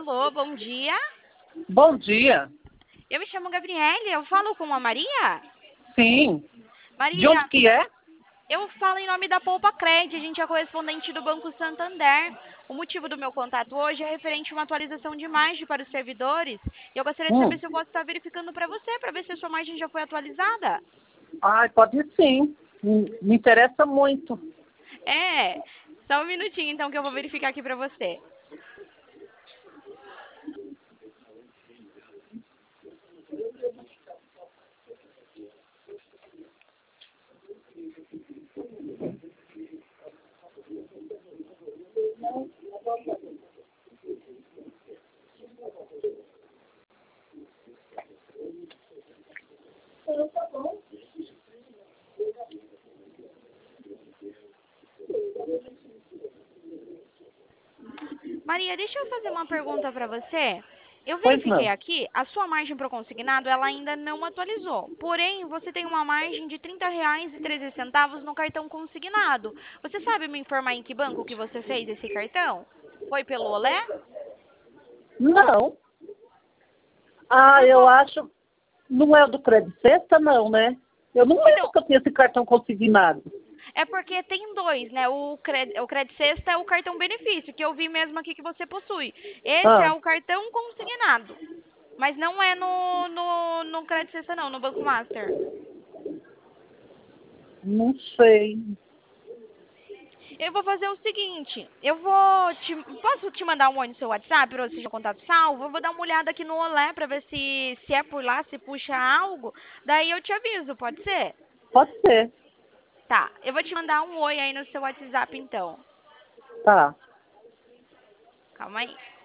Alô, bom dia. Bom dia. Eu me chamo Gabriele, eu falo com a Maria. Sim. De onde Maria, que é? eu falo em nome da Poupa Cred, a gente é correspondente do Banco Santander. O motivo do meu contato hoje é referente a uma atualização de margem para os servidores. E eu gostaria de saber Hum. se eu posso estar verificando para você, para ver se a sua margem já foi atualizada. Ai, pode sim. Me interessa muito. É, só um minutinho então que eu vou verificar aqui para você. Maria, deixa eu fazer uma pergunta para você. Eu Pois verifiquei não. aqui, a sua margem para o consignado, ela ainda não atualizou. Porém, você tem uma margem de R$ 30,13 no cartão consignado. Você sabe me informar em que banco que você fez esse cartão? Foi pelo Olé? Não. Ah, Por eu qual? acho. Não é o do Crédito Sexta, não, né? Eu não lembro Então, que eu tinha esse cartão consignado. é porque tem dois, né? O Cred Sexta é o cartão benefício, que eu vi mesmo aqui que você possui. Esse é Ah, o cartão consignado. Mas não é no Cred Sexta, não, no Banco Master. não sei. Eu vou fazer o seguinte, posso te mandar um oi no seu WhatsApp para você ter contato salvo? Eu vou dar uma olhada aqui no Olé para ver se é por lá, se puxa algo. Daí eu te aviso, pode ser? Pode ser. Tá, eu vou te mandar um oi aí no seu WhatsApp então. Tá. Calma aí.